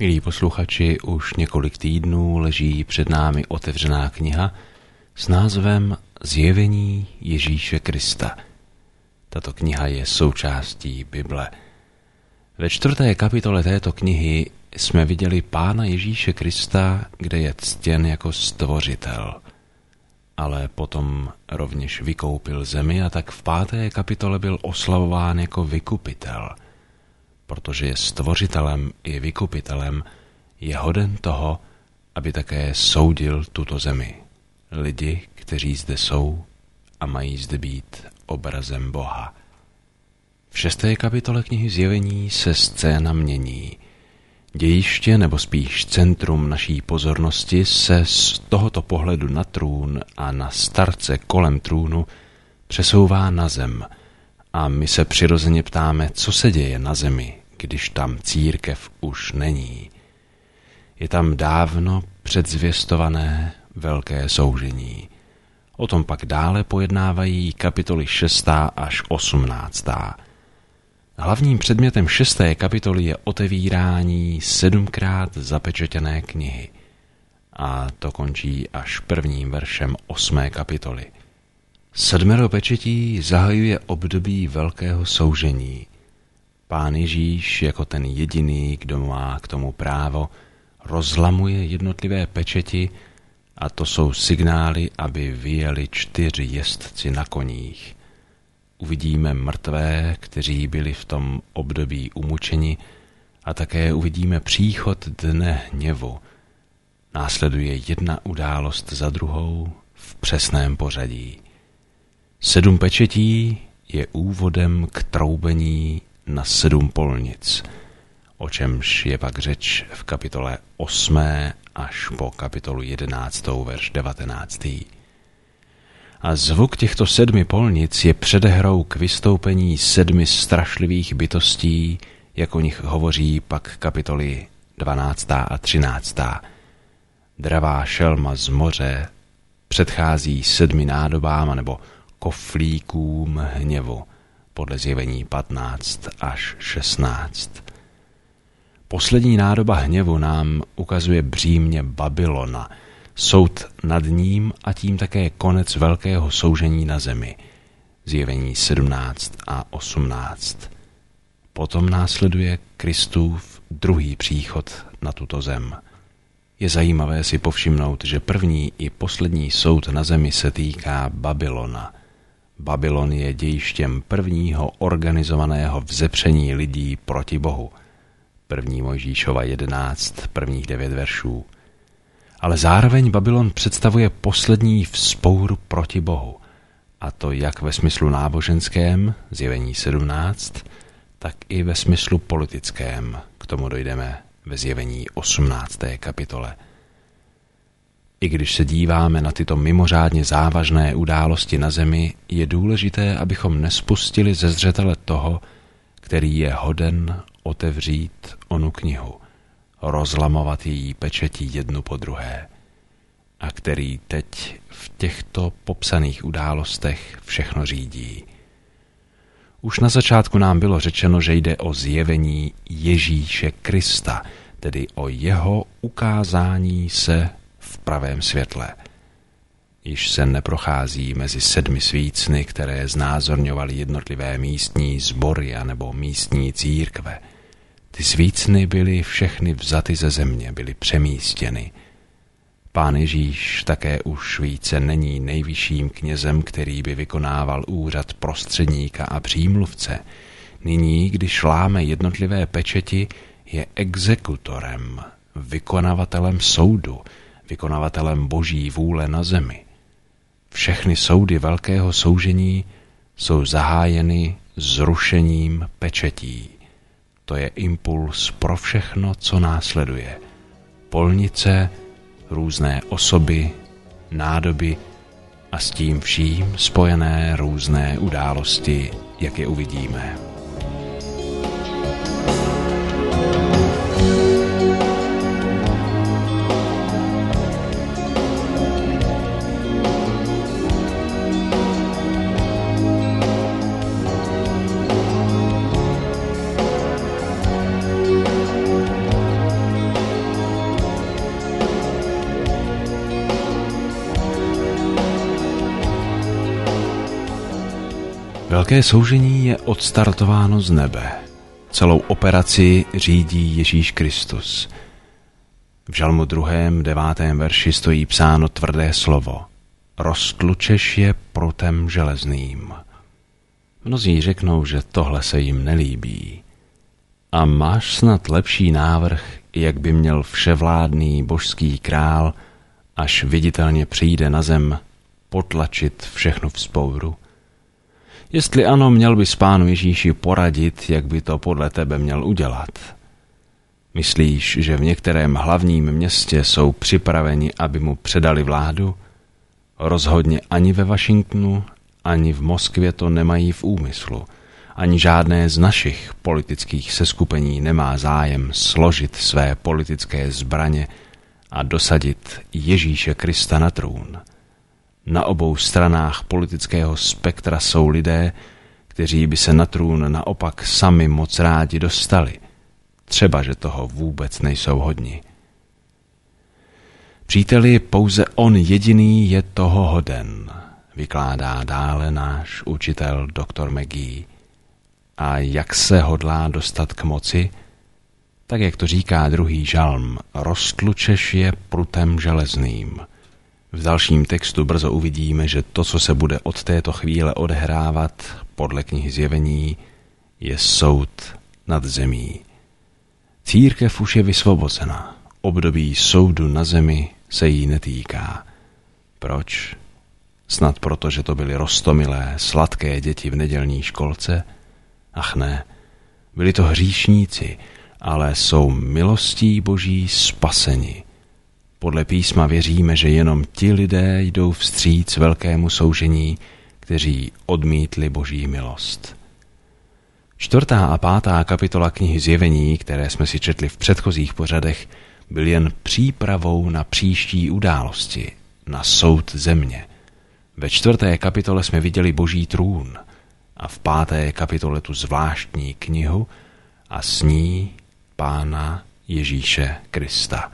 Milí posluchači, už několik týdnů leží před námi otevřená kniha s názvem Zjevení Ježíše Krista. Tato kniha je součástí Bible. Ve 4. kapitole této knihy jsme viděli Pána Ježíše Krista, kde je ctěn jako stvořitel. Ale potom rovněž vykoupil zemi a tak v 5. kapitole byl oslavován jako vykupitel. Protože je stvořitelem i vykupitelem, je hoden toho, aby také soudil tuto zemi. Lidi, kteří zde jsou a mají zde být obrazem Boha. V 6. kapitole knihy Zjevení se scéna mění. Dějiště, nebo spíš centrum naší pozornosti, se z tohoto pohledu na trůn a na starce kolem trůnu přesouvá na zem. A my se přirozeně ptáme, co se děje na zemi, když tam církev už není. Je tam dávno předzvěstované velké soužení. O tom pak dále pojednávají kapitoly 6. až 18. Hlavním předmětem 6. kapitoly je otevírání 7krát zapečetěné knihy. A to končí až 1. veršem 8. kapitoly. 7 pečetí zahajuje období velkého soužení. Pán Ježíš jako ten jediný, kdo má k tomu právo, rozlamuje jednotlivé pečeti a to jsou signály, aby vyjeli 4 jezdci na koních. Uvidíme mrtvé, kteří byli v tom období umučeni, a také uvidíme příchod dne hněvu. Následuje jedna událost za druhou v přesném pořadí. 7 pečetí je úvodem k troubení na 7 polnic, o čemž je pak řeč v kapitole 8. až po kapitolu 11. verš 19. A zvuk těchto 7 polnic je předehrou k vystoupení 7 strašlivých bytostí, jak o nich hovoří pak kapitoly 12. a 13. Dravá šelma z moře předchází 7 nádobám nebo koflíkům hněvu, podle Zjevení 15 až 16. Poslední nádoba hněvu nám ukazuje břímě Babylona, soud nad ním a tím také konec velkého soužení na zemi. Zjevení 17 a 18. Potom následuje Kristův druhý příchod na tuto zem. Je zajímavé si povšimnout, že první i poslední soud na zemi se týká Babylona. Babylon je dějištěm prvního organizovaného vzepření lidí proti Bohu. 1. Mojžíšova 11, prvních 9 veršů. Ale zároveň Babylon představuje poslední vzpouru proti Bohu. A to jak ve smyslu náboženském, Zjevení 17, tak i ve smyslu politickém. K tomu dojdeme ve Zjevení 18. kapitole. I když se díváme na tyto mimořádně závažné události na zemi, je důležité, abychom nespustili ze zřetele toho, který je hoden otevřít onu knihu, rozlamovat její pečeti jednu po druhé, a který teď v těchto popsaných událostech všechno řídí. Už na začátku nám bylo řečeno, že jde o zjevení Ježíše Krista, tedy o jeho ukázání se v pravém světle. Již se neprochází mezi 7 svícny, které znázorňovaly jednotlivé místní sbory anebo místní církve. Ty svícny byly všechny vzaty ze země, byly přemístěny. Pán Ježíš také už více není nejvyšším knězem, který by vykonával úřad prostředníka a přímluvce. Nyní, když láme jednotlivé pečeti, je exekutorem, vykonavatelem soudu, vykonavatelem boží vůle na zemi. Všechny soudy velkého soužení jsou zahájeny zrušením pečetí. To je impuls pro všechno, co následuje. Polnice, různé osoby, nádoby a s tím vším spojené různé události, jak je uvidíme. Velké soužení je odstartováno z nebe. Celou operaci řídí Ježíš Kristus. V žalmu 2. 9. verši stojí psáno tvrdé slovo. Roztlučeš je prutem železným. Mnozí řeknou, že tohle se jim nelíbí. A máš snad lepší návrh, jak by měl vševládný božský král, až viditelně přijde na zem, potlačit všechno vzpouru? Jestli ano, měl bys Pánu Ježíši poradit, jak by to podle tebe měl udělat. Myslíš, že v některém hlavním městě jsou připraveni, aby mu předali vládu? Rozhodně ani ve Washingtonu, ani v Moskvě to nemají v úmyslu. Ani žádné z našich politických seskupení nemá zájem složit své politické zbraně a dosadit Ježíše Krista na trůn. Na obou stranách politického spektra jsou lidé, kteří by se na trůn naopak sami moc rádi dostali, třeba že toho vůbec nejsou hodni. Příteli, pouze on jediný je toho hoden, vykládá dále náš učitel dr. McGee. A jak se hodlá dostat k moci? Tak, jak to říká druhý žalm, roztlučeš je prutem železným. V dalším textu brzo uvidíme, že to, co se bude od této chvíle odehrávat, podle knihy Zjevení, je soud nad zemí. Církev už je vysvobozena. Období soudu na zemi se jí netýká. Proč? Snad proto, že to byly roztomilé, sladké děti v nedělní školce? Ach ne, byli to hříšníci, ale jsou milostí Boží spaseni. Podle písma věříme, že jenom ti lidé jdou vstříc velkému soužení, kteří odmítli Boží milost. 4. a 5. kapitola knihy Zjevení, které jsme si četli v předchozích pořadech, byl jen přípravou na příští události, na soud země. Ve 4. kapitole jsme viděli Boží trůn a v 5. kapitole tu zvláštní knihu a s ní Pána Ježíše Krista.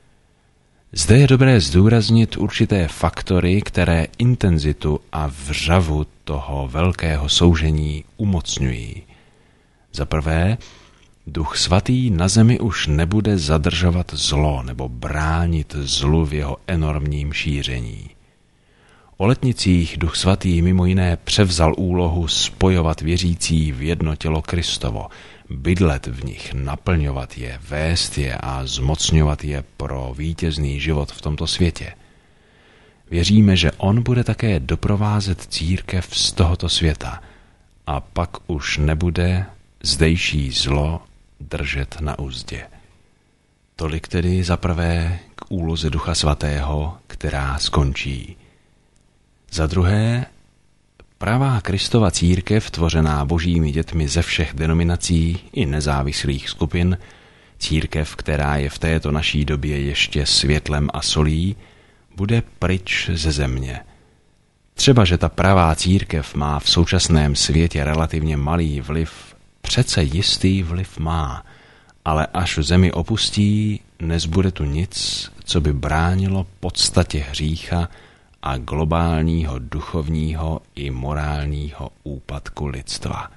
Zde je dobré zdůraznit určité faktory, které intenzitu a vřavu toho velkého soužení umocňují. Za prvé, Duch Svatý na zemi už nebude zadržovat zlo nebo bránit zlu v jeho enormním šíření. O letnicích Duch Svatý mimo jiné převzal úlohu spojovat věřící v jedno tělo Kristovo, bydlet v nich, naplňovat je, vést je a zmocňovat je pro vítězný život v tomto světě. Věříme, že on bude také doprovázet církev z tohoto světa a pak už nebude zdejší zlo držet na uzdě. Tolik tedy za prvé k úloze Ducha Svatého, která skončí. Za druhé, pravá Kristova církev, tvořená božími dětmi ze všech denominací i nezávislých skupin, církev, která je v této naší době ještě světlem a solí, bude pryč ze země. Třeba, že ta pravá církev má v současném světě relativně malý vliv, přece jistý vliv má, ale až zemi opustí, nezbude tu nic, co by bránilo podstatě hřícha a globálního duchovního i morálního úpadku lidstva.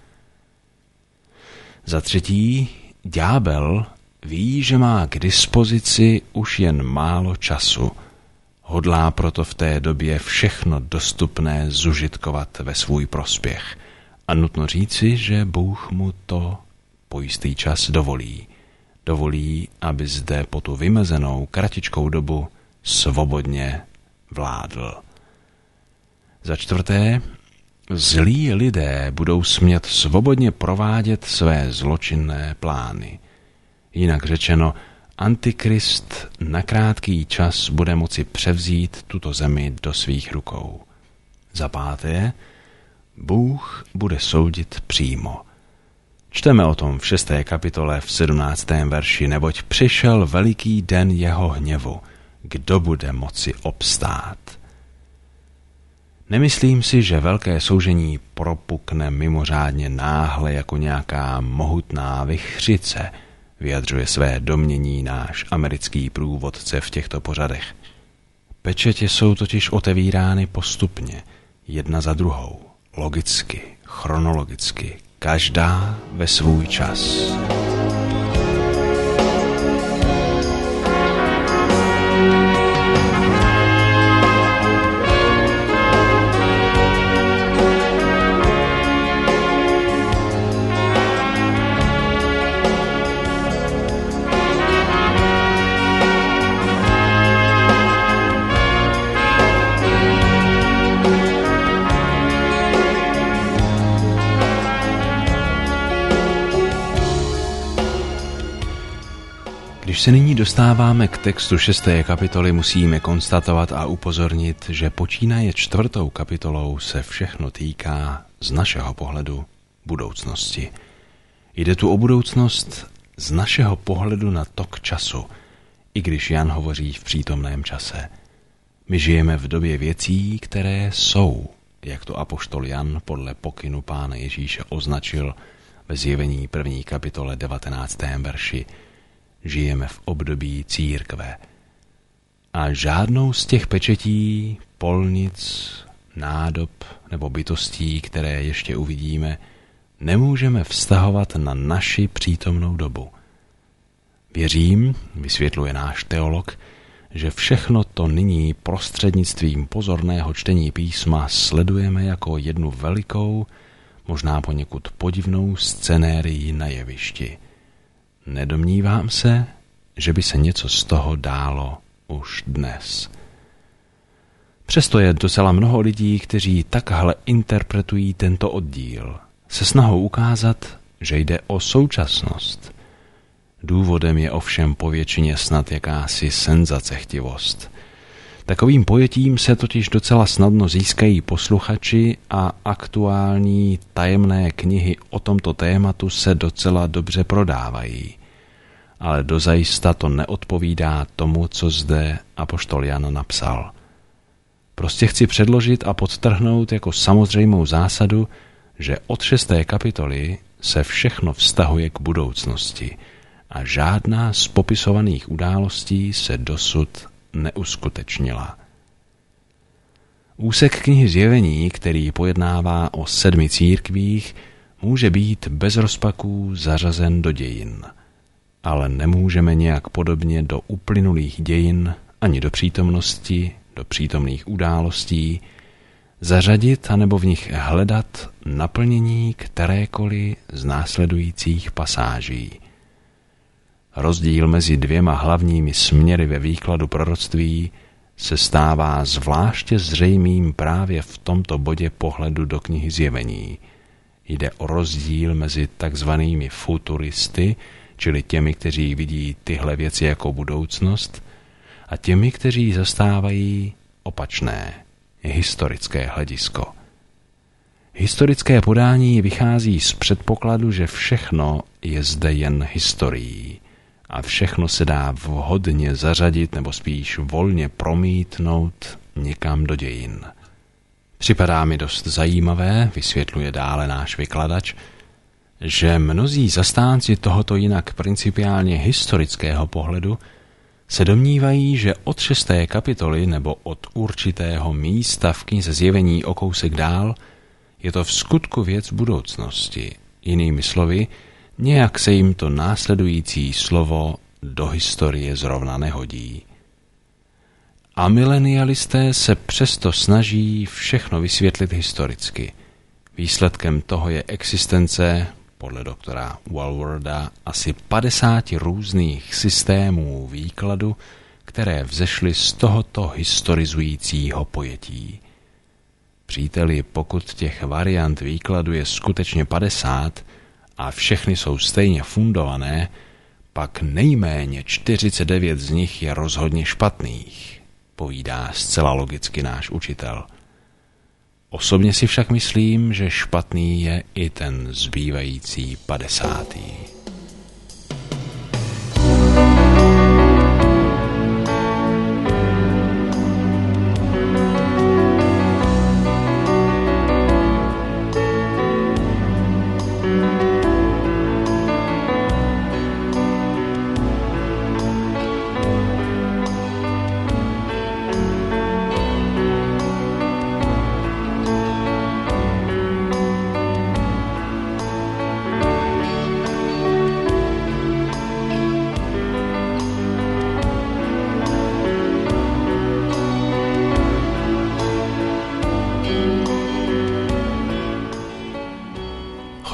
Za třetí, ďábel ví, že má k dispozici už jen málo času. Hodlá proto v té době všechno dostupné zužitkovat ve svůj prospěch. A nutno říci, že Bůh mu to po jistý čas dovolí. Dovolí, aby zde po tu vymezenou kratičkou dobu svobodně vládl. Za čtvrté, zlí lidé budou smět svobodně provádět své zločinné plány. Jinak řečeno, Antikrist na krátký čas bude moci převzít tuto zemi do svých rukou. Za páté, Bůh bude soudit přímo. Čteme o tom v 6. kapitole v 17. verši, neboť přišel veliký den jeho hněvu. Kdo bude moci obstát? Nemyslím si, že velké soužení propukne mimořádně náhle jako nějaká mohutná vichřice, vyjadřuje své domnění náš americký průvodce v těchto pořadech. Pečetě jsou totiž otevírány postupně, jedna za druhou, logicky, chronologicky, každá ve svůj čas. Když se nyní dostáváme k textu 6. kapitoly, musíme konstatovat a upozornit, že počínaje 4. kapitolou se všechno týká z našeho pohledu budoucnosti. Jde tu o budoucnost z našeho pohledu na tok času, i když Jan hovoří v přítomném čase. My žijeme v době věcí, které jsou, jak to apoštol Jan podle pokynu Pána Ježíše označil ve Zjevení 1. kapitole 19. verši. Žijeme v období církve. A žádnou z těch pečetí, polnic, nádob nebo bytostí, které ještě uvidíme, nemůžeme vztahovat na naši přítomnou dobu. Věřím, vysvětluje náš teolog, že všechno to nyní prostřednictvím pozorného čtení písma sledujeme jako jednu velikou, možná poněkud podivnou scenérii na jevišti. Nedomnívám se, že by se něco z toho dálo už dnes. Přesto je docela mnoho lidí, kteří takhle interpretují tento oddíl, se snahou ukázat, že jde o současnost. Důvodem je ovšem povětšině snad jakási senzacechtivost. Takovým pojetím se totiž docela snadno získají posluchači a aktuální tajemné knihy o tomto tématu se docela dobře prodávají. Ale dozajista to neodpovídá tomu, co zde apoštol Jan napsal. Prostě chci předložit a podtrhnout jako samozřejmou zásadu, že od 6. kapitoly se všechno vztahuje k budoucnosti a žádná z popisovaných událostí se dosud neuskutečnila. Úsek knihy Zjevení, který pojednává o 7 církvích, může být bez rozpaků zařazen do dějin, ale nemůžeme nějak podobně do uplynulých dějin ani do přítomnosti, do přítomných událostí zařadit anebo v nich hledat naplnění kterékoliv z následujících pasáží. Rozdíl mezi 2 hlavními směry ve výkladu proroctví se stává zvláště zřejmým právě v tomto bodě pohledu do knihy Zjevení. Jde o rozdíl mezi takzvanými futuristy, čili těmi, kteří vidí tyhle věci jako budoucnost, a těmi, kteří zastávají opačné, historické hledisko. Historické podání vychází z předpokladu, že všechno je zde jen historií a všechno se dá vhodně zařadit nebo spíš volně promítnout někam do dějin. Připadá mi dost zajímavé, vysvětluje dále náš vykladač, že mnozí zastánci tohoto jinak principiálně historického pohledu se domnívají, že od 6. kapitoly nebo od určitého místa v knize Zjevení o kousek dál je to v skutku věc budoucnosti. Jinými slovy, nějak se jim to následující slovo do historie zrovna nehodí. A milenialisté se přesto snaží všechno vysvětlit historicky. Výsledkem toho je existence, podle doktora Walworda, asi 50 různých systémů výkladu, které vzešly z tohoto historizujícího pojetí. Příteli, pokud těch variant výkladu je skutečně 50 a všechny jsou stejně fundované, pak nejméně 49 z nich je rozhodně špatných, povídá zcela logicky náš učitel. Osobně si však myslím, že špatný je i ten zbývající 50.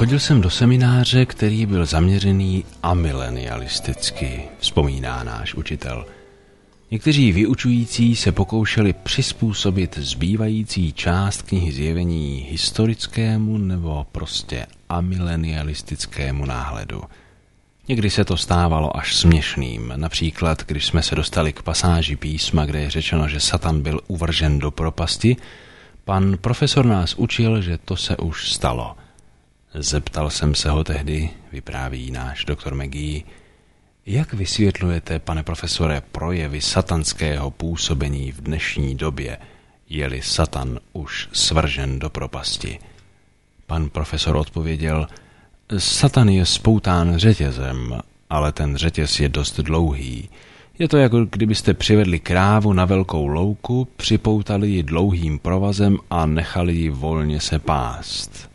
Chodil jsem do semináře, který byl zaměřený amilenialisticky, vzpomíná náš učitel. Někteří vyučující se pokoušeli přizpůsobit zbývající část knihy Zjevení historickému nebo prostě amilenialistickému náhledu. Někdy se to stávalo až směšným, například když jsme se dostali k pasáži písma, kde je řečeno, že Satan byl uvržen do propasti, pan profesor nás učil, že to se už stalo. Zeptal jsem se ho tehdy, vypráví náš doktor McGee, jak vysvětlujete, pane profesore, projevy satanského působení v dnešní době, je-li Satan už svržen do propasti? Pan profesor odpověděl, Satan je spoután řetězem, ale ten řetěz je dost dlouhý. Je to jako kdybyste přivedli krávu na velkou louku, připoutali ji dlouhým provazem a nechali ji volně se pást.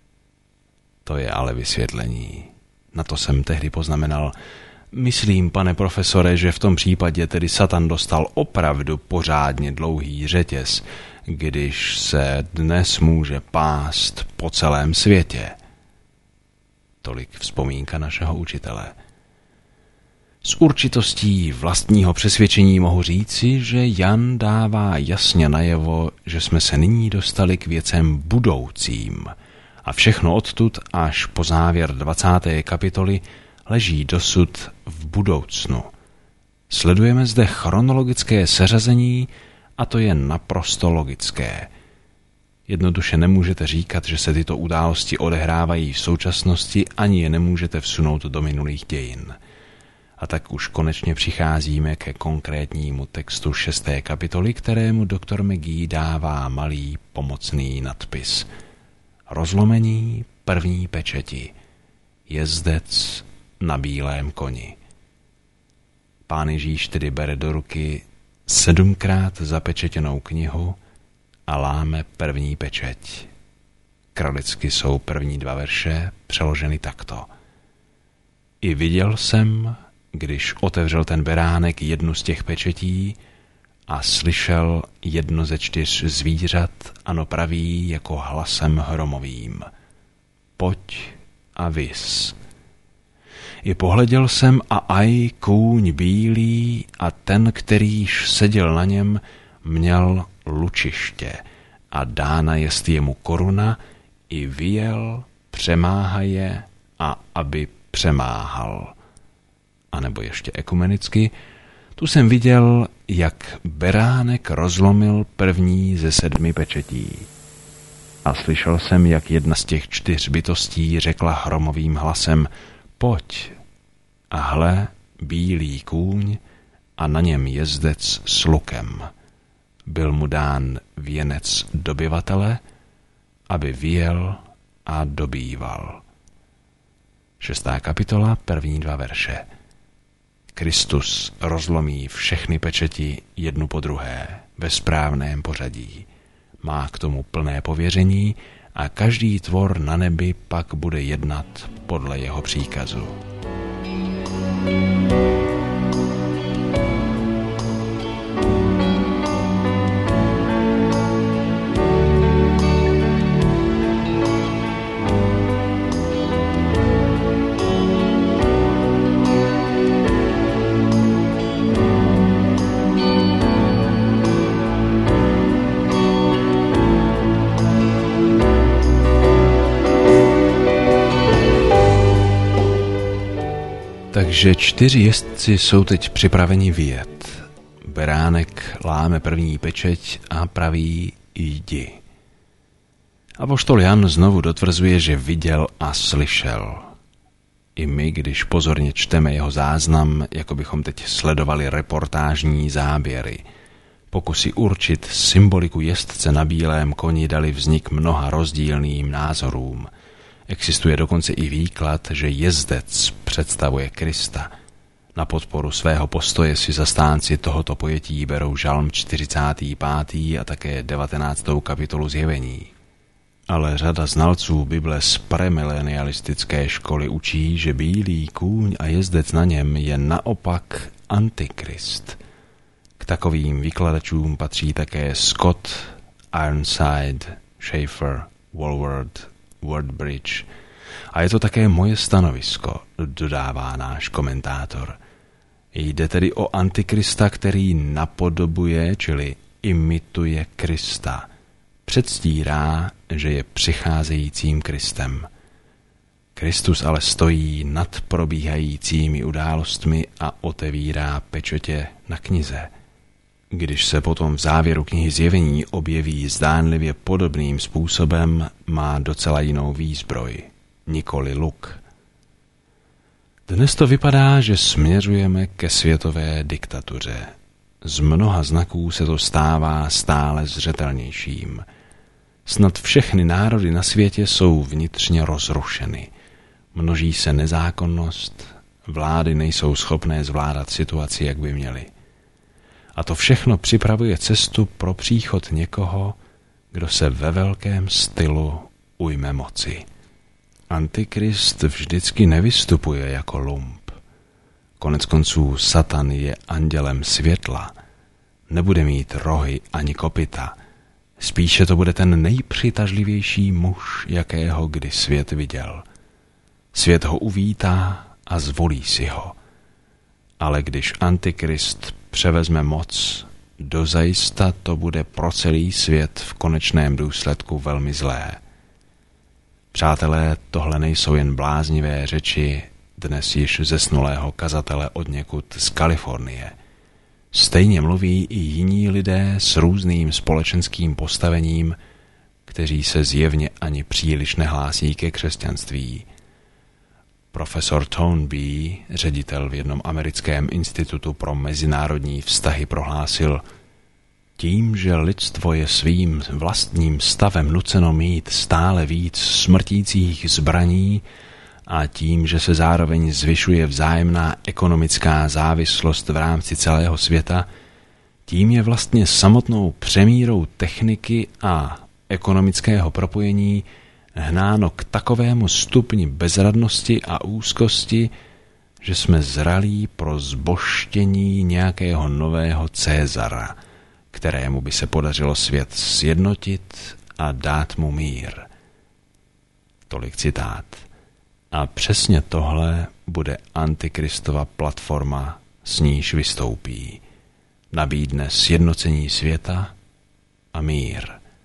To je ale vysvětlení. Na to jsem tehdy poznamenal, myslím, pane profesore, že v tom případě tedy Satan dostal opravdu pořádně dlouhý řetěz, když se dnes může pást po celém světě. Tolik vzpomínka našeho učitele. S určitostí vlastního přesvědčení mohu říci, že Jan dává jasně najevo, že jsme se nyní dostali k věcem budoucím a všechno odtud až po závěr 20. kapitoly leží dosud v budoucnu. Sledujeme zde chronologické seřazení a to je naprosto logické. Jednoduše nemůžete říkat, že se tyto události odehrávají v současnosti, ani je nemůžete vsunout do minulých dějin. A tak už konečně přicházíme ke konkrétnímu textu 6. kapitoly, kterému doktor McGee dává malý pomocný nadpis. Rozlomení první pečeti. Jezdec na bílém koni. Pán Ježíš tedy bere do ruky 7krát zapečetěnou knihu a láme první pečeť. Kralicky jsou první 2 verše přeloženy takto. I viděl jsem, když otevřel ten beránek jednu z těch pečetí a slyšel jedno ze 4 zvířat, ano praví jako hlasem hromovým. Pojď a vis. I pohleděl jsem a aj kůň bílý a ten, kterýž seděl na něm, měl lučiště a dána jest jemu koruna, i vyjel, přemáhaje a aby přemáhal. A nebo ještě ekumenicky, tu jsem viděl, jak beránek rozlomil první ze 7 pečetí. A slyšel jsem, jak jedna z těch 4 bytostí řekla hromovým hlasem, pojď. A hle, bílý kůň a na něm jezdec s lukem. Byl mu dán věnec dobyvatele, aby vyjel a dobýval. 6. kapitola, první 2 verše. Kristus rozlomí všechny pečeti jednu po druhé, ve správném pořadí. Má k tomu plné pověření a každý tvor na nebi pak bude jednat podle jeho příkazu. Takže 4 jezdci jsou teď připraveni vyjet. Beránek láme první pečeť a praví jdi. Apoštol Jan znovu dotvrzuje, že viděl a slyšel. I my, když pozorně čteme jeho záznam, jako bychom teď sledovali reportážní záběry. Pokusy určit symboliku jezdce na bílém koni dali vznik mnoha rozdílným názorům. Existuje dokonce i výklad, že jezdec představuje Krista. Na podporu svého postoje si zastánci tohoto pojetí berou Žalm 45. a také 19. kapitolu Zjevení. Ale řada znalců Bible z premilenialistické školy učí, že bílý kůň a jezdec na něm je naopak Antikrist. K takovým vykladačům patří také Scott, Ironside, Schaeffer, Walward, Wordbridge A je to také moje stanovisko, dodává náš komentátor. Jde tedy o Antikrista, který napodobuje, čili imituje Krista. Předstírá, že je přicházejícím Kristem. Kristus ale stojí nad probíhajícími událostmi a otevírá pečetě na knize. Když se potom v závěru knihy Zjevení objeví zdánlivě podobným způsobem, má docela jinou výzbroj, nikoli luk. Dnes to vypadá, že směřujeme ke světové diktatuře. Z mnoha znaků se to stává stále zřetelnějším. Snad všechny národy na světě jsou vnitřně rozrušeny. Množí se nezákonnost, vlády nejsou schopné zvládat situaci, jak by měly. A to všechno připravuje cestu pro příchod někoho, kdo se ve velkém stylu ujme moci. Antikrist vždycky nevystupuje jako lump. Koneckonců Satan je andělem světla. Nebude mít rohy ani kopyta. Spíše to bude ten nejpřitažlivější muž, jakého kdy svět viděl. Svět ho uvítá a zvolí si ho. Ale když Antikrist převezme moc, dozajista to bude pro celý svět v konečném důsledku velmi zlé. Přátelé, tohle nejsou jen bláznivé řeči dnes již zesnulého kazatele odněkud z Kalifornie. Stejně mluví i jiní lidé s různým společenským postavením, kteří se zjevně ani příliš nehlásí ke křesťanství. Profesor Toynbee, ředitel v jednom americkém institutu pro mezinárodní vztahy, prohlásil: tím, že lidstvo je svým vlastním stavem nuceno mít stále víc smrtících zbraní a tím, že se zároveň zvyšuje vzájemná ekonomická závislost v rámci celého světa, tím je vlastně samotnou přemírou techniky a ekonomického propojení hnáno k takovému stupni bezradnosti a úzkosti, že jsme zralí pro zbožštění nějakého nového Cézara, kterému by se podařilo svět sjednotit a dát mu mír. Tolik citát. A přesně tohle bude Antikristova platforma, s níž vystoupí. Nabídne sjednocení světa a mír.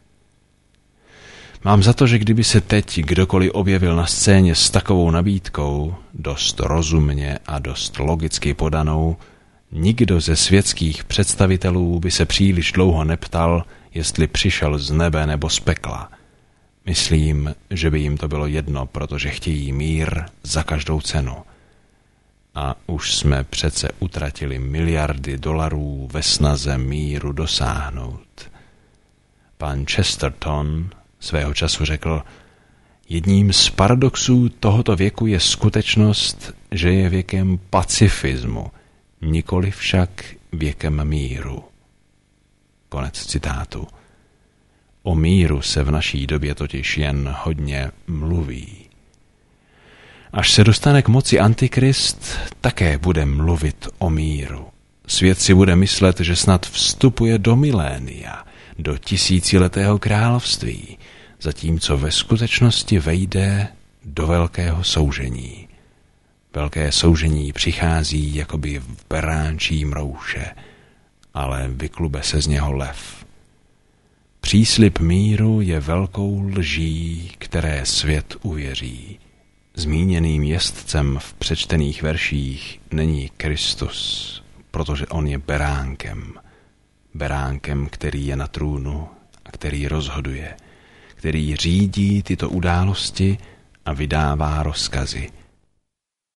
Mám za to, že kdyby se teď kdokoliv objevil na scéně s takovou nabídkou, dost rozumně a dost logicky podanou, nikdo ze světských představitelů by se příliš dlouho neptal, jestli přišel z nebe nebo z pekla. Myslím, že by jim to bylo jedno, protože chtějí mír za každou cenu. A už jsme přece utratili miliardy dolarů ve snaze míru dosáhnout. Pan Chesterton svého času řekl: jedním z paradoxů tohoto věku je skutečnost, že je věkem pacifismu, nikoli však věkem míru. Konec citátu. O míru se v naší době totiž jen hodně mluví. Až se dostane k moci Antikrist, také bude mluvit o míru. Svět si bude myslet, že snad vstupuje do milénia, do tisíciletého království, zatímco ve skutečnosti vejde do velkého soužení. Velké soužení přichází jakoby v beránčí mrouše, ale vyklube se z něho lev. Příslib míru je velkou lží, které svět uvěří. Zmíněným jezdcem v přečtených verších není Kristus, protože on je beránkem. Beránkem, který je na trůnu a který rozhoduje, který řídí tyto události a vydává rozkazy.